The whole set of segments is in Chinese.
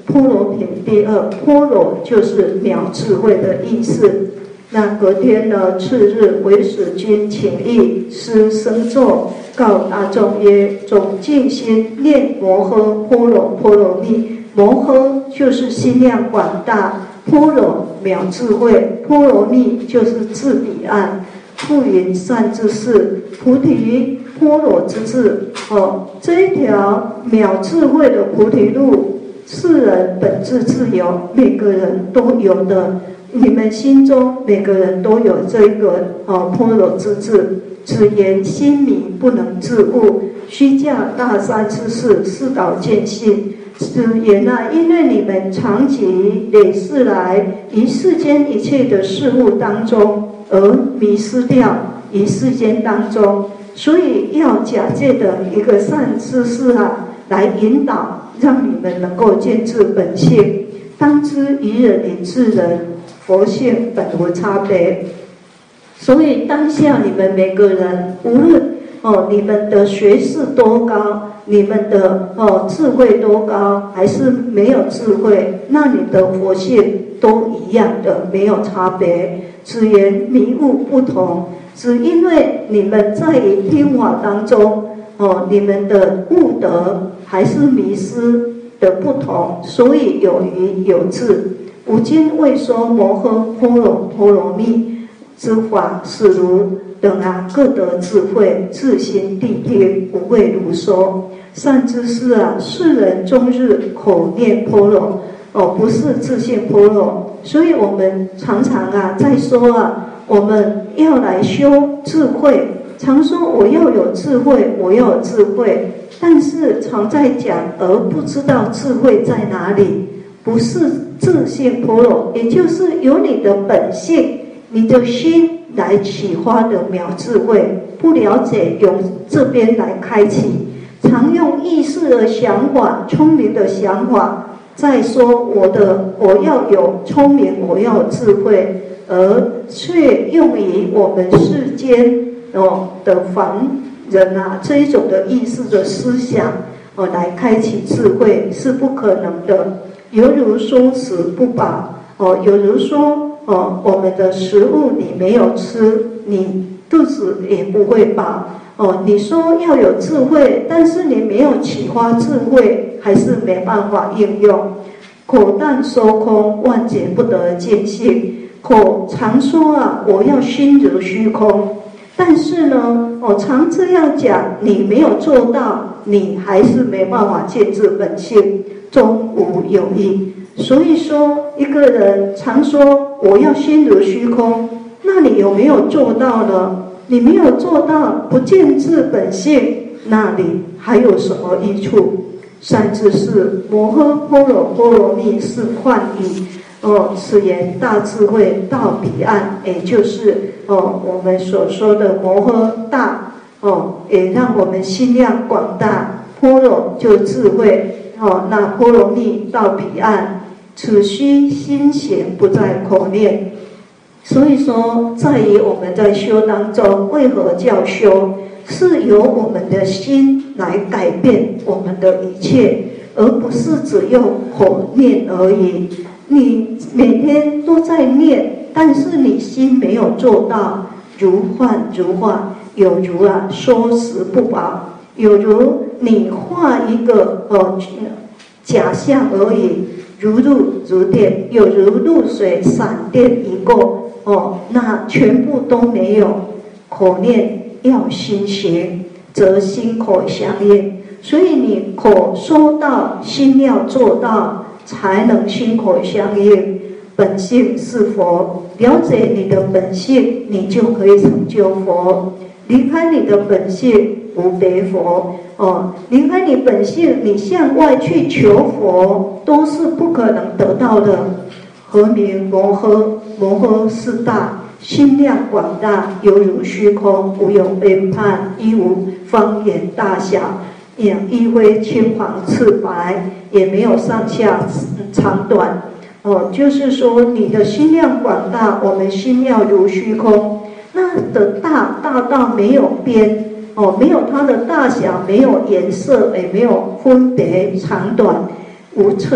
波罗品第二，波罗就是渺智慧的意思。那隔天呢，次日，唯识君请诣师僧咒，告大众曰：总静心念摩诃波罗波罗蜜。摩诃就是心量广大，波罗渺智慧，波罗蜜就是至彼岸。复云善知识，菩提波罗之智。这一条渺智慧的菩提路，世人本自自由，每个人都有的。你们心中每个人都有这个波罗之智，只言心迷不能自悟，须驾大山之事，示导见性。只言因为你们长期累世来于世间一切的事物当中而迷失掉，于世间当中，所以要假借的一个善知识来引导，让你们能够见至本性。当知于人与智人，佛性本无差别。所以当下你们每个人，无论你们的学识多高，你们的智慧多高，还是没有智慧，那你的佛性都一样的，没有差别。只言迷悟不同，只因为你们在于听法当中，你们的悟德还是迷失的不同，所以有愚有智。吾今未说摩诃波罗波罗蜜之法，使如等各得智慧，自心谛听，不会如说。善知识世人终日口念波罗，不是自性波罗。所以我们常常在说我们要来修智慧，常说我要有智慧，我要有智慧，但是常在讲而不知道智慧在哪里，不是自性波罗，也就是由你的本性，你的心来启发的渺智慧，不了解由这边来开启，常用意识的想法，聪明的想法，再说我要有聪明，我要有智慧，而却用于我们世间的凡人这一种的意识的思想来开启智慧是不可能的。犹如说食不饱，犹如说我们的食物你没有吃，你肚子也不会饱。你说要有智慧，但是你没有启发智慧，还是没办法应用。口但说空，万劫不得见性。口常说我要心如虚空，但是呢，常这样讲，你没有做到，你还是没办法见至本性，终无有益。所以说，一个人常说我要心如虚空，那你有没有做到呢？你没有做到，不见至本性，那你还有什么益处？善知识，摩诃波罗波罗蜜是幻语。此言大智慧到彼岸，也就是我们所说的摩诃大，也让我们心量广大。波罗就智慧，那波罗蜜到彼岸，此须心行，不在口念。所以说，在于我们在修当中，为何叫修？是由我们的心来改变我们的一切，而不是只用口念而已。你每天都在念，但是你心没有做到，如幻如化，有如说食不饱，有如你画一个假象而已，如露如电，有如露水闪电一过，那全部都没有。口念要心行，则心口相应。所以你口说到，心要做到，才能心口相应。本性是佛，了解你的本性，你就可以成就佛。离开你的本性，无别佛。离开你本性，你向外去求佛，都是不可能得到的。何名摩诃？摩诃是大，心量广大，犹如虚空，无有边判，亦无方圆大小，也亦非青黄赤白，也没有上下长短。就是说你的心量广大，我们心量如虚空，那的大到没有边，没有它的大小，没有颜色，也没有分别长短，无称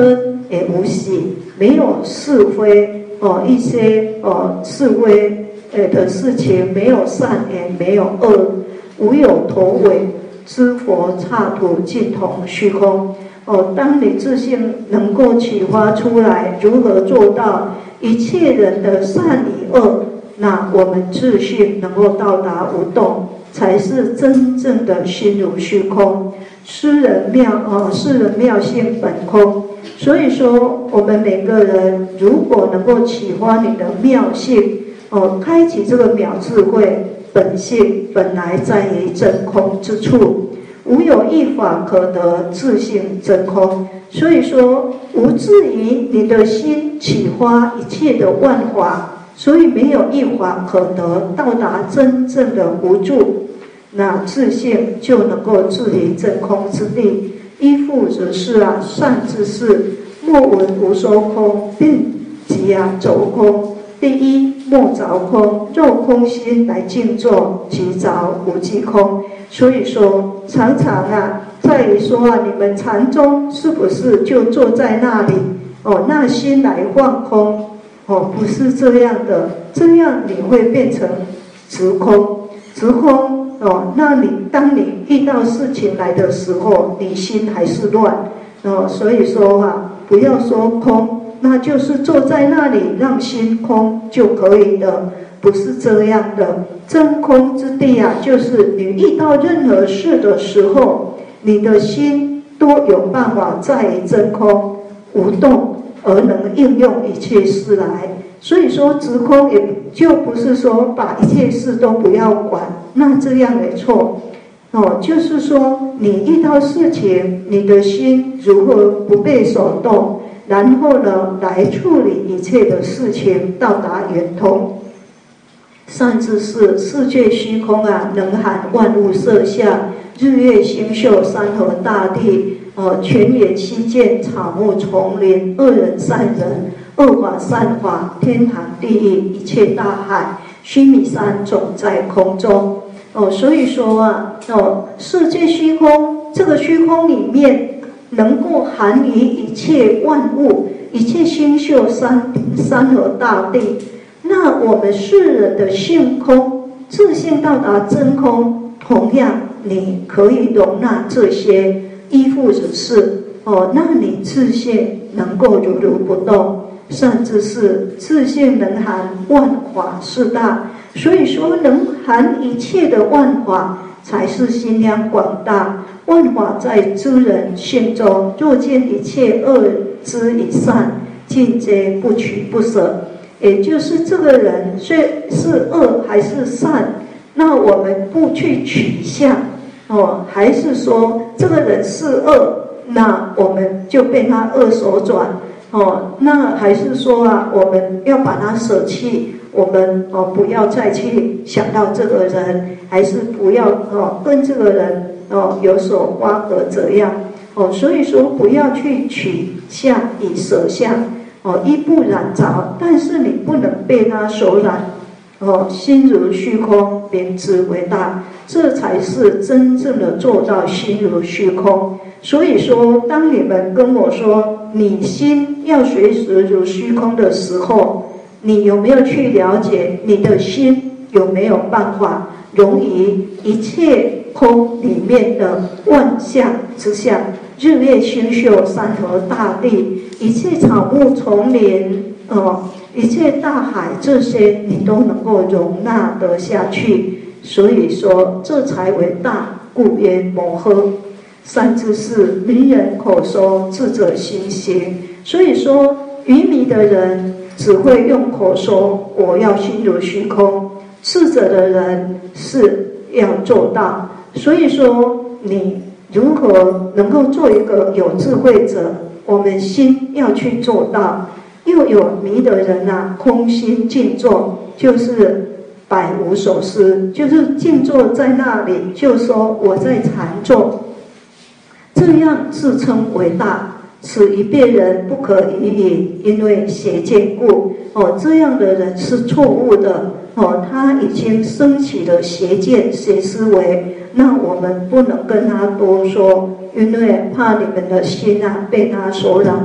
也无喜，没有是非一些是非的事情，没有善也没有恶，无有头尾，知佛刹土尽同虚空。当你自信能够启发出来，如何做到一切人的善与恶，那我们自信能够到达无动，才是真正的心如虚空。世人妙性本空。所以说，我们每个人如果能够启发你的妙性，开启这个妙智慧，本性本来在于真空之处，无有一法可得，自性真空。所以说，无至于你的心启发一切的万法，所以没有一法可得，到达真正的无助，那自性就能够自离真空之地。依附则是善之事，莫闻无所空，并即着空。第一，莫着空，肉空心来静坐，即着无即空。所以说，常常在于说你们禅宗是不是就坐在那里那心来放空不是这样的，这样你会变成直空，直空那当你遇到事情来的时候，你心还是乱所以说不要说空，那就是坐在那里让心空就可以了，不是这样的。真空之地就是你遇到任何事的时候，你的心都有办法在于真空无动，而能应用一切事来。所以说直空也就不是说把一切事都不要管，那这样也错就是说你遇到事情，你的心如何不被所动，然后呢来处理一切的事情，到达圆通。善知识，世界虚空能含万物色相，日月星宿，山河大地泉源溪涧，草木丛林，恶人善人，恶法善法，天堂地狱，一切大海，须弥山总在空中所以说世界虚空，这个虚空里面能够含于一切万物，一切星宿山河大地。那我们世人的性空，自性到达真空，同样你可以容纳这些依附之事那你自性能够如如不动。善知识，自性能含万法四大，所以说能含一切的万法，才是心量广大。万法在诸人心中，若见一切恶之以善，尽皆不取不舍。也就是这个人虽是恶还是善，那我们不去取向还是说这个人是恶，那我们就被他恶所转那还是说我们要把他舍弃，我们不要再去想到这个人，还是不要跟这个人有所瓜葛这样所以说不要去取相以舍相一不染着，但是你不能被他所染心如虚空，名之为大，这才是真正的做到心如虚空。所以说，当你们跟我说你心要随时如虚空的时候，你有没有去了解你的心有没有办法融于一切空里面的万象之下，日月星宿，山河大地，一切草木丛林一切大海，这些你都能够容纳得下去。所以说这才为大，故曰摩诃。善知识，迷人口说，智者心行。所以说愚迷的人只会用口说我要心如虚空，智者的人是要做到。所以说你如何能够做一个有智慧者，我们心要去做到。又有迷的人空心静坐，就是百无所思，就是静坐在那里，就说我在禅坐，这样自称为大，此一别人不可以也，因为邪见故这样的人是错误的他已经升起了邪见邪思维，那我们不能跟他多说，因为怕你们的心被他所染。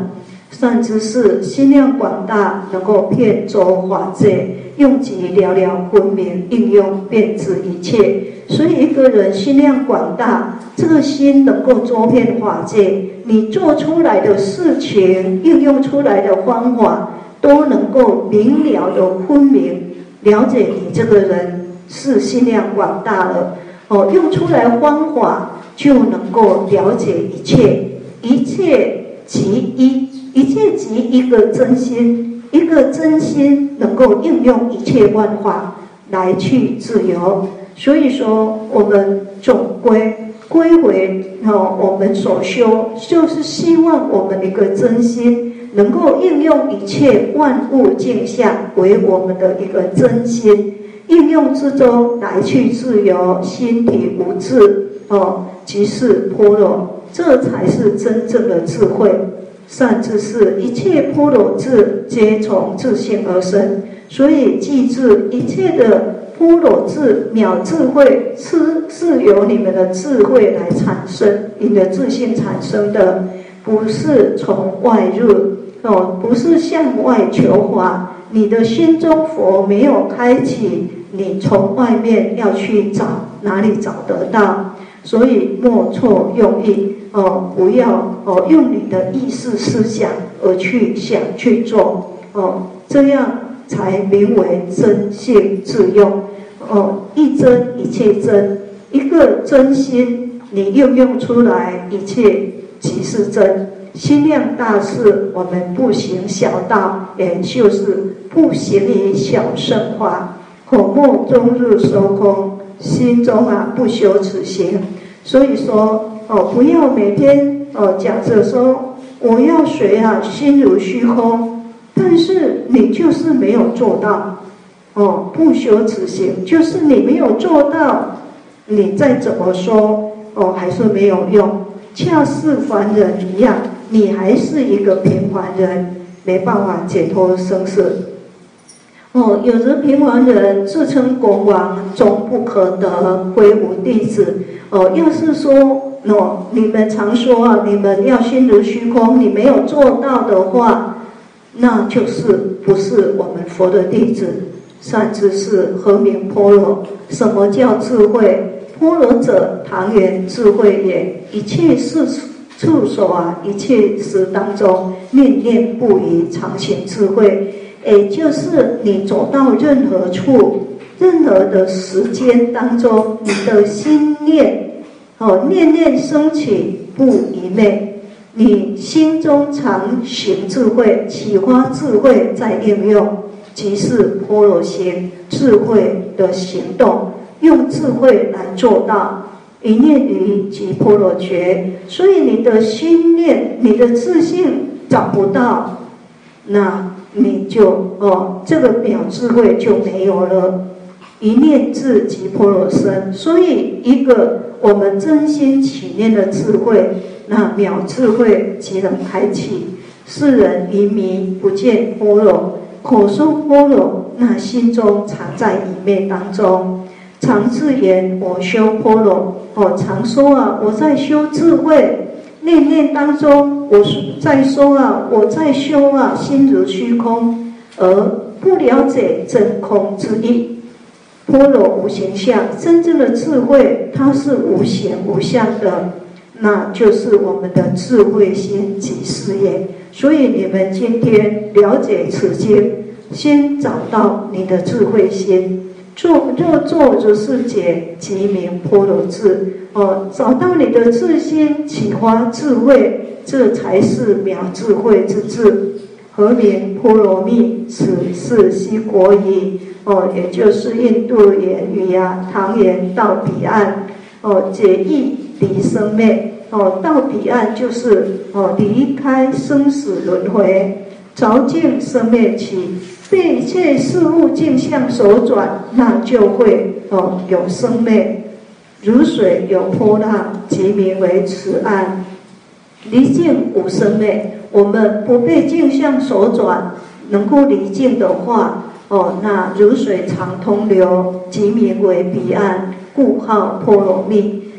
善知识心量广大，能够遍周法界，用极了了分明，应用遍知一切。所以一个人心量广大，这个心能够周遍法界，你做出来的事情，应用出来的方法，都能够明了的分明，了解你这个人是心量广大了。用出来方法就能够了解一切，一切即一，一切即一个真心，一个真心能够应用一切万法来去自由。所以说，我们总归回我们所修，就是希望我们的一个真心能够应用一切万物镜像为我们的一个真心。应用之中来去自由，心体无智即是般若，这才是真正的智慧。善知识，一切般若智皆从自性而生，所以记住一切的般若智妙智慧是由你们的智慧来产生，你的自性产生的，不是从外入不是向外求法。你的心中佛没有开启，你从外面要去找，哪里找得到？所以莫错用意不要用你的意识思想而去想去做这样才名为真性自用一真一切真，一个真心你应用出来，一切即是真。心量大事，我们不行小道，也就是不行于小圣法。口目终日收空，心中不修此行。所以说不要每天讲着说我要学心如虚空，但是你就是没有做到不修此行，就是你没有做到，你再怎么说还是没有用，恰似凡人一样，你还是一个平凡人，没办法解脱生死。有的平凡人自称国王，终不可得，非吾弟子。要是说你们常说你们要心如虚空，你没有做到的话，那就是不是我们佛的弟子。善知识，何名般若？什么叫智慧？般若者，唐言智慧也。一切事处所一切时当中，念念不移，常行智慧。也就是你走到任何处，任何的时间当中，你的心念念念升起，不移昧，你心中常行智慧，启发智慧在应用，即是般若行，智慧的行动，用智慧来做到一念于即般若觉。所以你的心念，你的自信找不到，那你就这个表智慧就没有了。一念智即般若生，所以一个我们真心起念的智慧，那妙智慧即能开启。世人愚迷，不见般若，口说般若，那心中常在愚昧当中，常自言我修般若常说我在修智慧，念念当中我在说我在修心如虚空，而不了解真空之意。般若无形相，真正的智慧它是无形无相的，那就是我们的智慧心即是也。所以你们今天了解此经，先找到你的智慧心，若作如是解，即名般若智找到你的智心，启发智慧，这才是妙智慧之智。何名波罗蜜？此是西国语也就是印度言语唐言到彼岸解义离生灭到彼岸就是离开生死轮回，着净生灭起，被一切事物镜像所转，那就会有生灭。如水有波浪，即名为此岸。离境无生灭，我们不被镜像所转，能够离境的话那如水常通流，即名为彼岸，故号波罗蜜。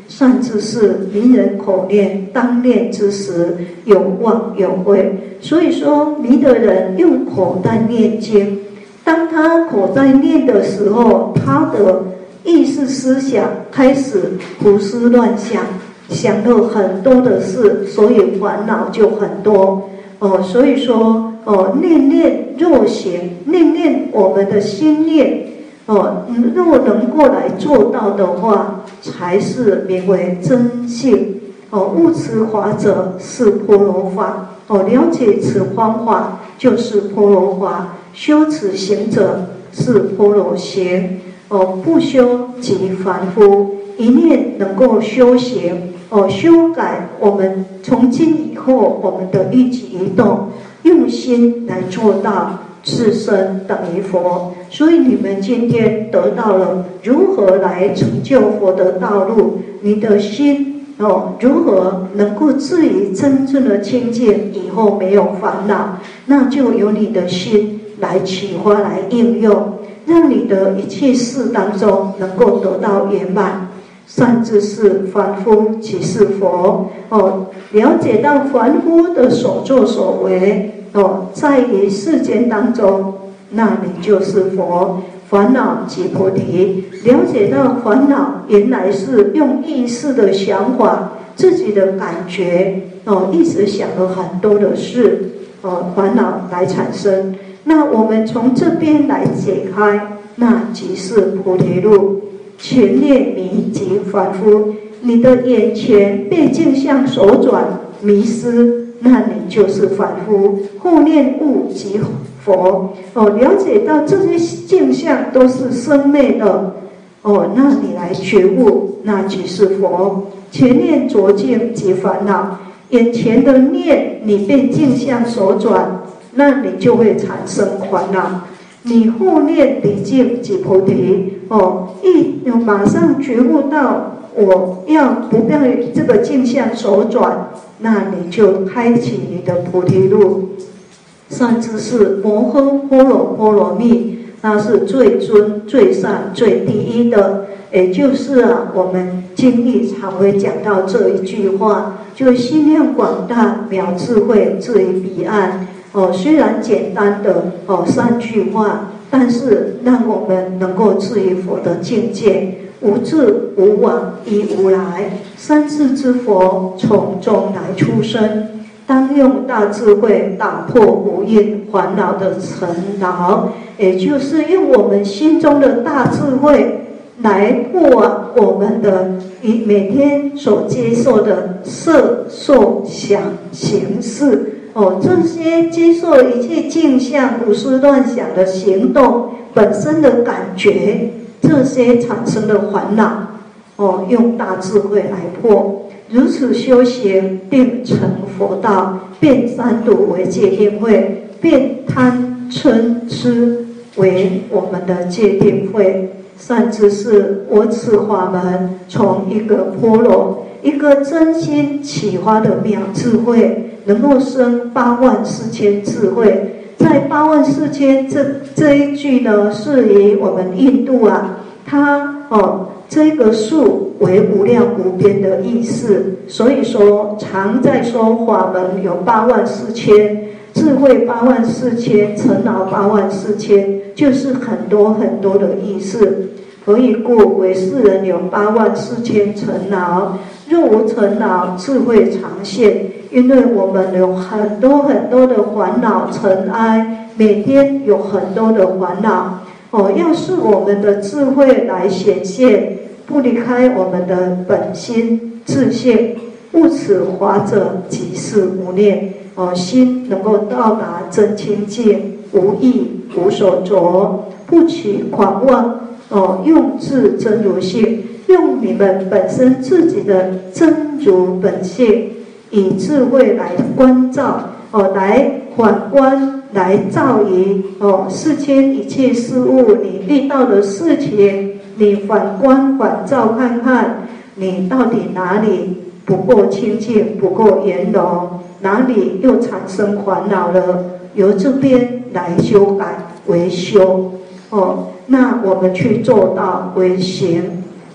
善知识，名人口念，当念之时，有忘有悔。所以说，迷的人用口在念经，当他口在念的时候，他的意识思想开始胡思乱想，想了很多的事，所以烦恼就很多。所以说，念念若行，念念我们的心念，若能够来做到的话，才是名为真性。悟此法者是波罗法。了解此方法就是波罗法。修此行者是波罗行。不修即凡夫。一念能够修行，修改我们从今以后我们的一举一动，用心来做到自身等于佛。所以你们今天得到了如何来成就佛的道路，你的心如何能够至于真正的清净，以后没有烦恼，那就由你的心来启发来应用，让你的一切事当中能够得到圆满。善知识，凡夫即是佛。了解到凡夫的所作所为，在于世间当中，那你就是佛。烦恼即菩提。了解到烦恼原来是用意识的想法、自己的感觉，一直想了很多的事，烦恼来产生。那我们从这边来解开，那即是菩提路。前念迷即凡夫，你的眼前被镜像所转迷失，那你就是凡夫。后念悟即佛。了解到这些镜像都是生灭的，那你来觉悟，那即是佛。前念着境即烦恼，眼前的念你被镜像所转，那你就会产生烦恼。你后念离境即菩提，马上觉悟到我要不被这个镜像所转，那你就开启你的菩提路。善知识，摩诃般若波罗蜜，那是最尊、最善、最第一的。也就是我们经历常会讲到这一句话，就心量广大，渺智慧，至于彼岸。虽然简单的3句话，但是让我们能够至于佛的境界，无至无往，亦无来。三世之佛从中来出生，当用大智慧打破无因烦恼的尘劳，也就是用我们心中的大智慧来破我们的每天所接受的色、受、想、行、识。这些接受一切镜像、胡思乱想的行动本身的感觉，这些产生的烦恼，用大智慧来破。如此修行，并成佛道，变三毒为戒定慧，变贪嗔痴为我们的戒定慧。善知识，我此法门从一个般若，一个真心启发的妙智慧，能够生84000智慧。在84000这一句呢，是以我们印度它这个数为无量无边的意思，所以说常在说法门有84000，智慧84000，尘劳84000，就是很多很多的意思。何以故？为世人有84000尘劳，若无尘劳，智慧常现。因为我们有很多很多的烦恼尘埃，每天有很多的烦恼。要是我们的智慧来显现，不离开我们的本心自性，悟此法者即是无念。心能够到达真清净，无忆无所着，不起狂妄。用自真如性，用你们本身自己的真如本性，以智慧来观照，来反观，来照于世间一切事物，你遇到的事情，你反观反照看看，你到底哪里不够清净，不够圆融，哪里又产生烦恼了？由这边来修改为修。那我们去做到为行。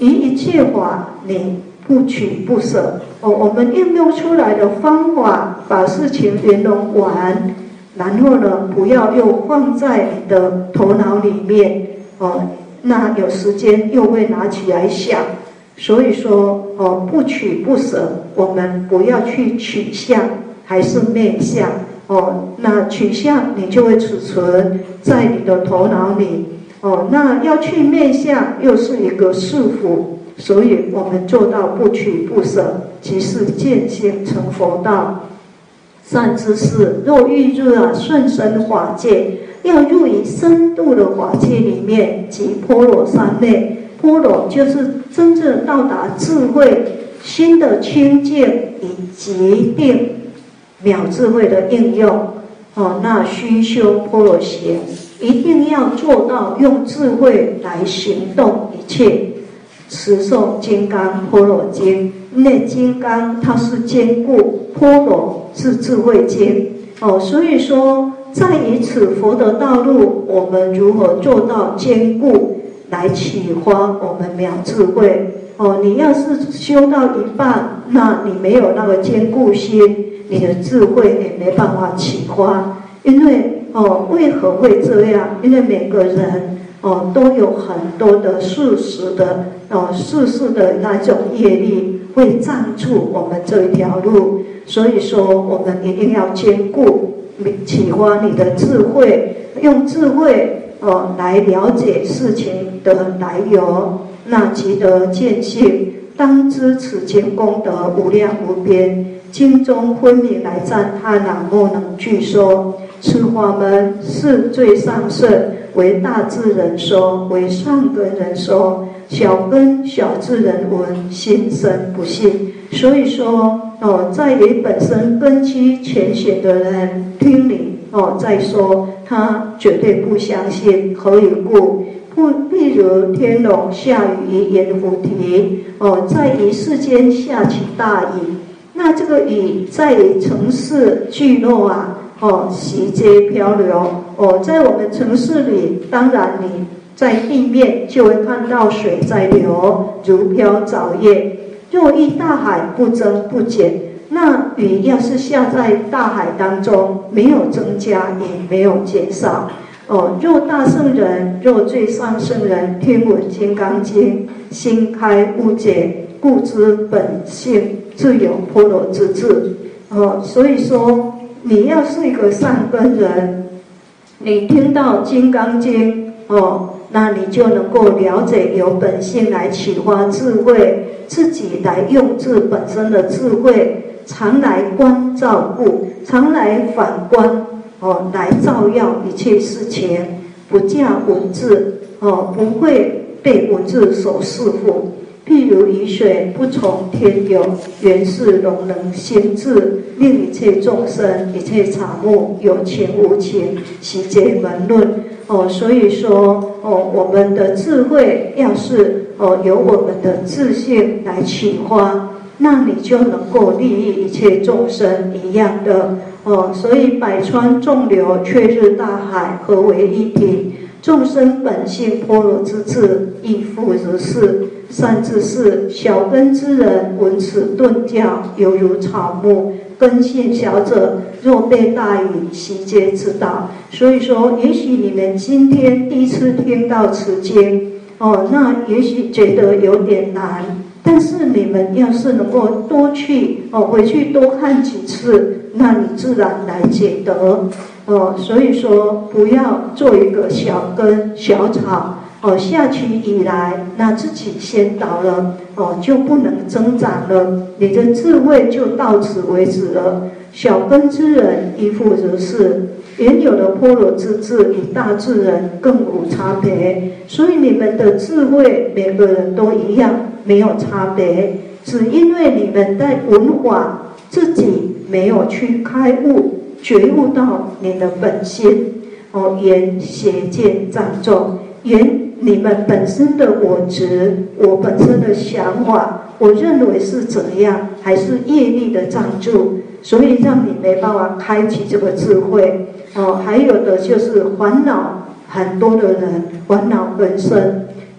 于一切法你不取不舍。我们应用出来的方法，把事情圆融完，然后呢，不要又放在你的头脑里面，那有时间又会拿起来想。所以说，不取不舍，我们不要去取相，还是灭相。那取相你就会储存在你的头脑里。那要去灭相，又是一个束缚。所以我们做到不取不舍，即是见性成佛道。善知识，若欲入甚深法界，要入于深度的法界里面，即波罗三昧。波罗就是真正到达智慧、心的清净以及定了智慧的应用。那须修波罗行，一定要做到用智慧来行动一切。持诵金刚波罗经，因为金刚它是坚固，波罗是智慧经。所以说在于此佛的道路，我们如何做到坚固，来启发我们了智慧。你要是修到一半，那你没有那个坚固心，你的智慧也没办法启发。因为为何会这样？因为每个人都有很多的世世的那种业力会障住我们这一条路，所以说我们一定要坚固，启发你的智慧，用智慧来了解事情的来由，那即得见性。当知此经功德无量无边，经中分明来赞叹莫能具说。此法门是最上圣，为大智人说，为上根人说，小根小智人闻，心生不信。所以说在于本身根基浅显的人听你再说，他绝对不相信。何以故？譬如天龙下雨于阎浮提，在于世间下起大雨，那这个雨在于城市聚落席皆漂流。在我们城市里，当然你在地面就会看到水在流，如飘藻叶。若遇大海不增不减，那雨要是下在大海当中，没有增加也没有减少。若大圣人，若最上圣人，听闻金刚经，心开悟解，故知本性自有波罗之智。所以说你要是一个善根人，你听到金刚经那你就能够了解由本性来启发智慧，自己来用自本身的智慧，常来观照顾，常来反观来照耀一切事情，不驾文字不会被文字所束缚。譬如雨水不从天有，原是龙能心智，令一切众生、一切草木有情无情，悉皆门论。所以说我们的智慧要是由我们的自性来启发，那你就能够利益一切众生一样的。所以百川众流，却日大海，合为一体。众生本性波罗之智，亦复如是。善知识，小根之人闻此顿教，犹如草木；根性小者，若被大雨，悉皆知道。所以说，也许你们今天第一次听到此经那也许觉得有点难，但是你们要是能够多去回去多看几次，那你自然来解得。所以说不要做一个小根小草下去以来，那自己先倒了就不能增长了，你的智慧就到此为止了。小根之人亦复如是，原有的波罗之智与大智人更无差别。所以你们的智慧每个人都一样，没有差别，只因为你们在闻法自己没有去开悟觉悟到你的本性言邪见障重，言你们本身的我执，我本身的想法，我认为是怎样，还是业力的障住，所以让你没办法开启这个智慧还有的就是烦恼，很多的人烦恼本身，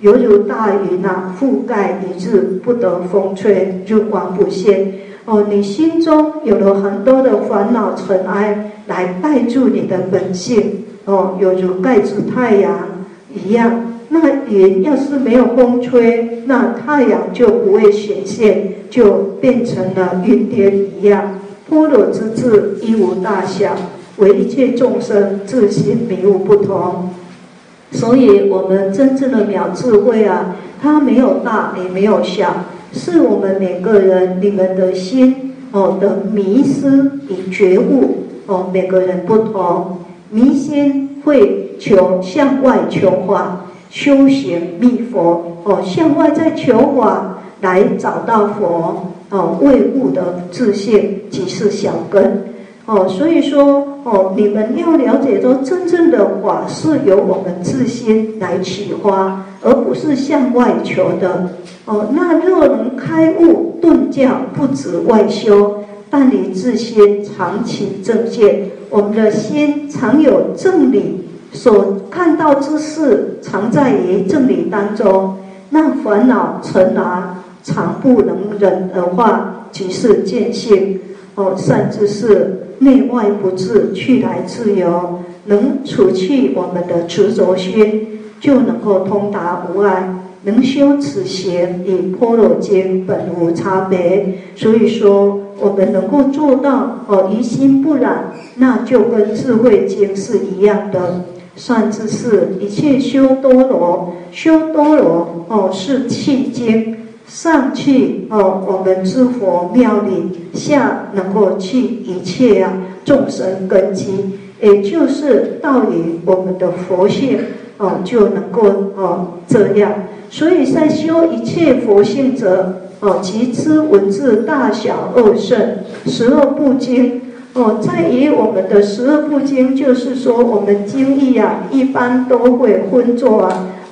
犹如大云覆盖一日，不得风吹，日光不现。你心中有了很多的烦恼尘埃来盖住你的本性，犹如盖住太阳一样。那云要是没有风吹，那太阳就不会显现，就变成了云天一样。般若之智一无大小，为一切众生自性迷悟不同。所以我们真正的了智慧它没有大也没有小，是我们每个人你们的心的迷失与觉悟每个人不同。迷心会向外求法，修行觅佛向外在求法来找到佛未悟的自性即是小根所以说你们要了解说，真正的法是由我们自心来启发，而不是向外求的那若能开悟顿教，不止外修，但你自心常起正见。我们的心常有正理，所看到之事常在于正理当中。那烦恼尘埃常不能忍的话，即是见性善知识内外不自，去来自由，能除去我们的执着心，就能够通达无碍。能修此行，与般若经本无差别。所以说我们能够做到疑心不染，那就跟智慧经是一样的。善知识，一切修多罗，修多罗是契经，上去我们知佛妙理，下能够去一切众生根基，也就是到于我们的佛性就能够这样。所以在修一切佛性者即知文字大小二圣12部经在于我们的12部经，就是说我们经义一般都会分作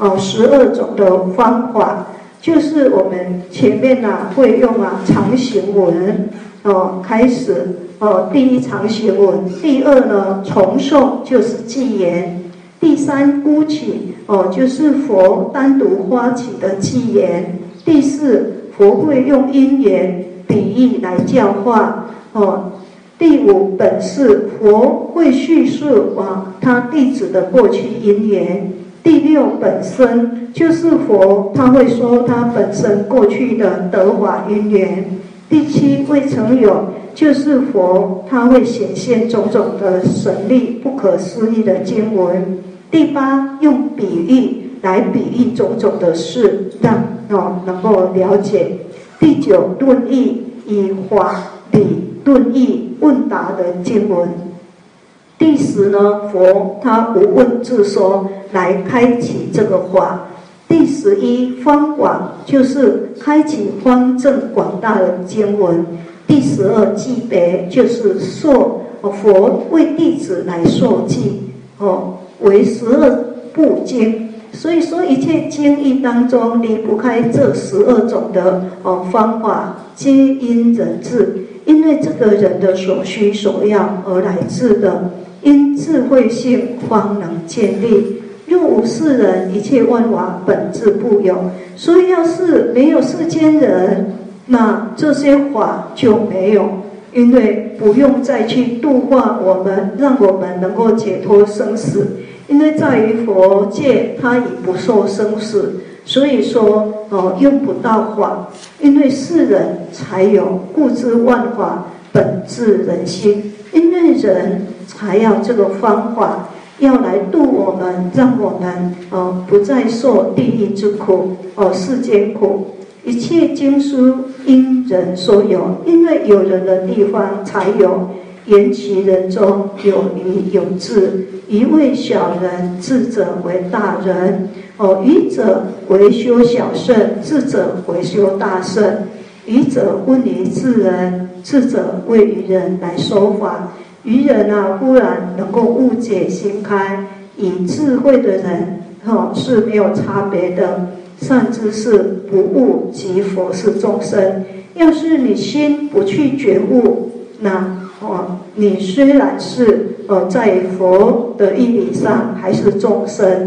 12种的方法，就是我们前面会用常行文开始第一常行文，第二呢重诵就是偈言，第三孤起就是佛单独发起的偈言，第四佛会用因缘比喻来教化第五本事，佛会叙述他弟子的过去因缘。第六本身，就是佛他会说他本身过去的得法因缘。第七未曾有，就是佛他会显现种种的神力不可思议的经文。第八用比喻来比喻种种的事，让能够了解。第九论义，以法理论义问答的经文。第十呢，佛他无问自说来开启这个法。第11方广，就是开启方正广大的经文。第12记别，就是佛为弟子来授记为12部经。所以说一切经义当中离不开这12种的方法，皆因人智，因为这个人的所需所要而来自的，因智慧性方能建立。若无世人，一切万法本自不有。所以要是没有世间人，那这些法就没有，因为不用再去度化我们，让我们能够解脱生死。因为在于佛界，它已不受生死，所以说用不到法。因为世人才有，故知万法本自人心。因为人才要这个方法，要来度我们，让我们不再受地狱之苦世间苦。一切经书因人所有，因为有人的地方才有。言其人中有愚有智，愚为小人，智者为大人。愚者为修小圣，智者为修大圣。愚者问于智人，智者为愚人来说法。愚人忽然能够误解心开，以智慧的人是没有差别的。善知识不悟即佛是众生。要是你心不去觉悟，那你虽然是在佛的义理上还是众生，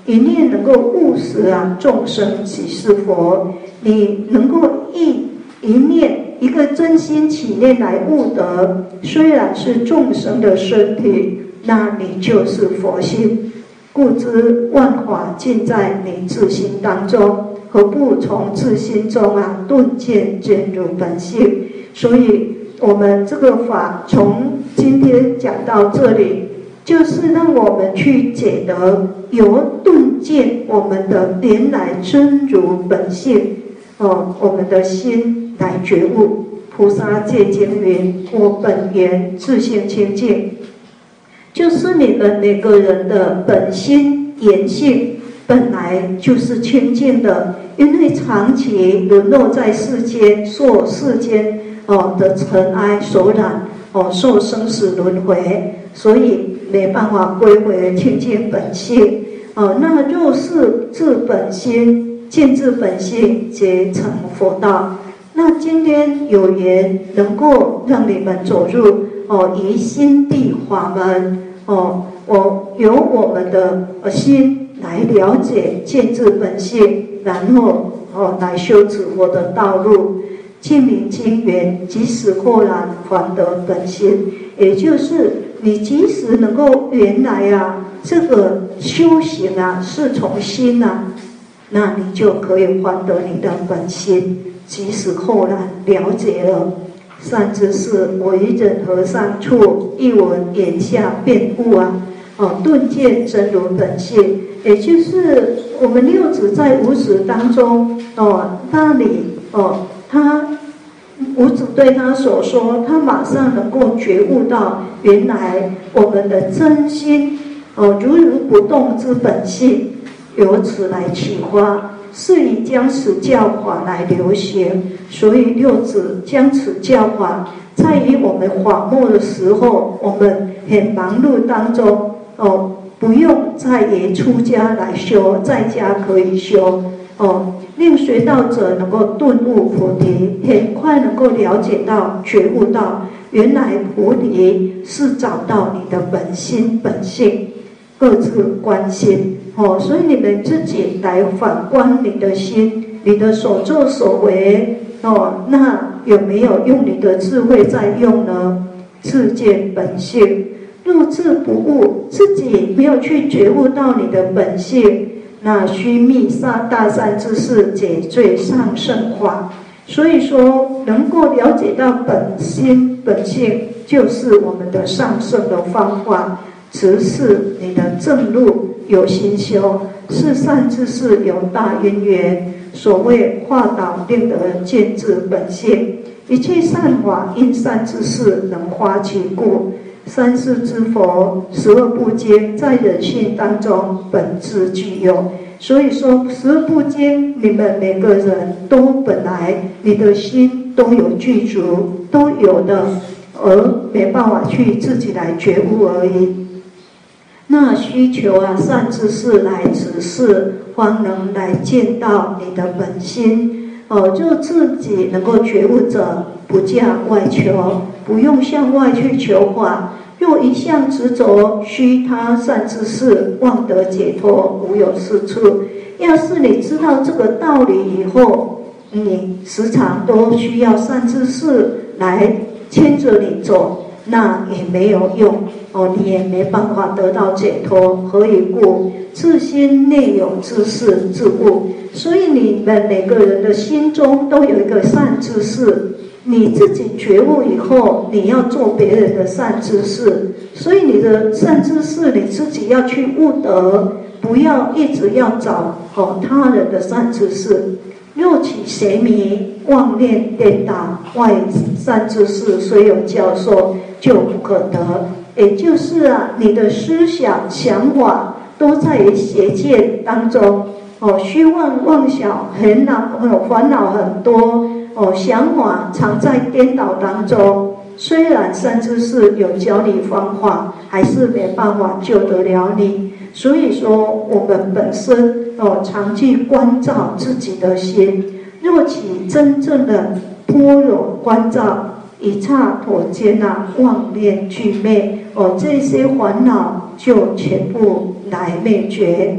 一念能够悟识众生即是佛。你能够一念一个真心起念来悟得，虽然是众生的身体，那你就是佛性。故知万法尽在你自心当中，何不从自心中顿见见入本性？所以我们这个法从今天讲到这里，就是让我们去解得，由顿见我们的原来真如本性，我们的心来觉悟。菩萨戒经云：我本源自性清净，就是你们每个人的本心言性本来就是清净的，因为长期沦落在世间，受世间的尘埃所染，受生死轮回，所以没办法归回清净本性。那若是自本心，见自本性，皆成佛道。那今天有缘能够让你们走入以心地法门，由我们的心来了解见自本性，然后来修持我的道路，净明精元，即使豁然还得本心。也就是你即使能够原来这个修行是从心那你就可以还得你的本心。即使豁然了解了善知识，为人和尚处，一闻言下便悟顿见真如本性。也就是我们六祖在无始当中那里他五祖对他所说，他马上能够觉悟到原来我们的真心如如不动之本性，由此来启发，是以将此教法来流行。所以六祖将此教法，在于我们法末的时候，我们很忙碌当中不用再以出家来修，在家可以修令学道者能够顿悟菩提，很快能够了解到觉悟到原来菩提是找到你的本心本性，各自观心所以你们自己来反观你的心，你的所作所为那有没有用你的智慧在用呢？自见本性。若自不悟，自己没有去觉悟到你的本性，那须密大善知识解最上圣法。所以说能够了解到本心本性，就是我们的上圣的方法，直视你的正路，有心修，是善知识有大因缘。所谓化导令得见自本性，一切善法因善知识能发其故。三世之佛12部经在人性当中本自具有。所以说12部经你们每个人都本来你的心都有具足，都有的，而没办法去自己来觉悟而已。那需求善知识来指示，方能来见到你的本心就自己能够觉悟者，不驾外求，不用向外去求法。若一向执着，须他善知识，望得解脱，无有是处。要是你知道这个道理以后，你时常都需要善知识来牵着你走，那也没有用你也没办法得到解脱。何以故？自心内有知识自悟。所以你们每个人的心中都有一个善知识，你自己觉悟以后，你要做别人的善知识。所以你的善知识你自己要去悟得，不要一直要找他人的善知识。若起邪迷，妄念颠倒，外善知识虽有教授，就不可得。也就是你的思想想法都在于邪见当中虚妄妄想，烦恼很多想法常在颠倒当中。虽然善知识有教你方法，还是没办法救得了你。所以说我们本身常去关照自己的心，若起真正的般若关照，一刹那间妄念俱灭这些烦恼就全部来灭绝。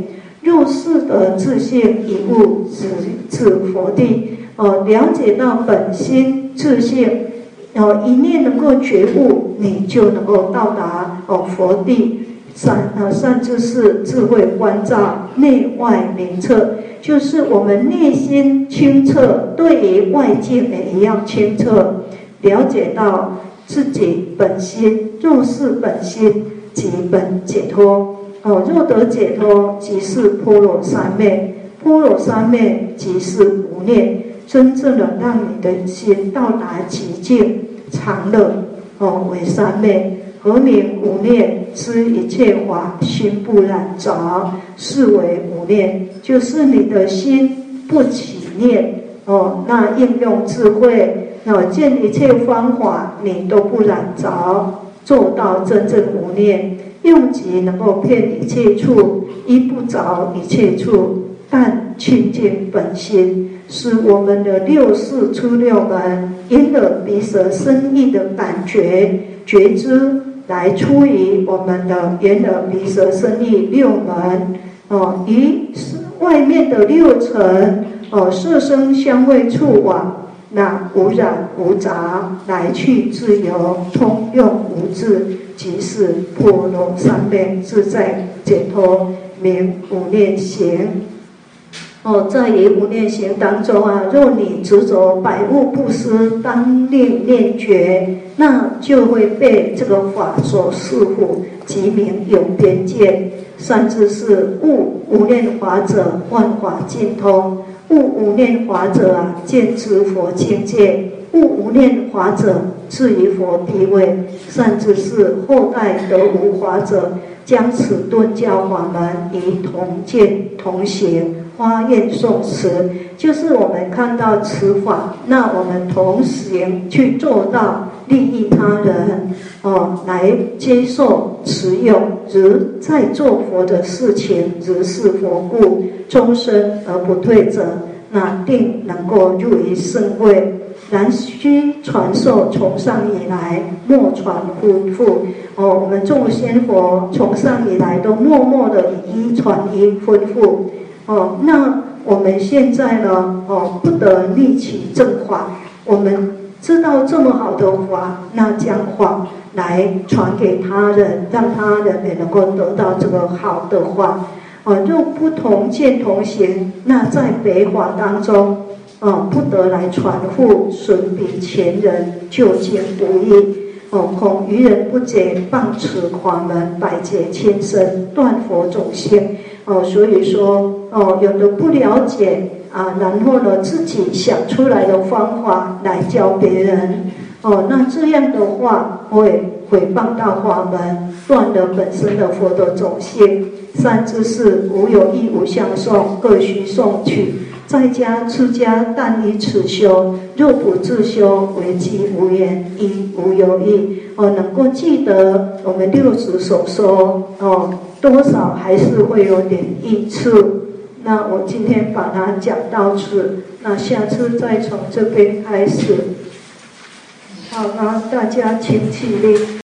入世的自性一物指佛地。了解到本心自性，一念能够觉悟，你就能够到达佛地。善知识智慧关照，内外明彻，就是我们内心清澈，对于外境也一样清澈。了解到自己本心，若是本心，即本解脱。若得解脱，即是波罗三昧。波罗三昧即是无念，真正的让你的心到达极境常乐。为三昧。何名无念？知一切法心不染着，是为无念。就是你的心不起念，那应用智慧，见一切方法你都不染着，做到真正无念。用即能够遍一切处，依不着一切处，但清净本心。是我们的六识出六门，眼耳鼻舌身意的感觉觉知，来出于我们的眼耳鼻舌身意六门，以外面的六尘，色声香味触网，那无染无杂，来去自由，通用无滞，即是波罗三昧自在解脱，名无念行。在于无念行当中若你执着百物不施，当令念觉，那就会被这个法所束缚，即名有边界。善知识，悟无念法者，万法尽通；悟无念法者见知佛境界；悟无念法者，至于佛地位。善知识，后代得无法者，将此顿教法门以同见同行，花愿诵持，就是我们看到此法，那我们同行去做到利益他人，来接受持用，如在做佛的事情，如是佛故，终身而不退者，那定能够入于圣位。然须传授从上以来，莫传吩咐。我们众仙佛从上以来都默默的以一传一吩咐。那我们现在呢？不得立起正法。我们知道这么好的法，那将法来传给他人，让他人也能够得到这个好的法。若不同见同行，那在北法当中，不得来传付，损彼前人，究竟无益。恐愚人不解，谤此法门，百劫千生，断佛种性。所以说，有的不了解然后呢，自己想出来的方法来教别人，那这样的话会毁谤到法门，断了本身的佛的种性。善知识，无有义无相诵，各须诵取。在家出家，但以此修；若不自修，为机无言，亦无有益。能够记得我们六祖所说，多少还是会有点益处。那我今天把它讲到此，那下次再从这边开始。好，那大家请起立。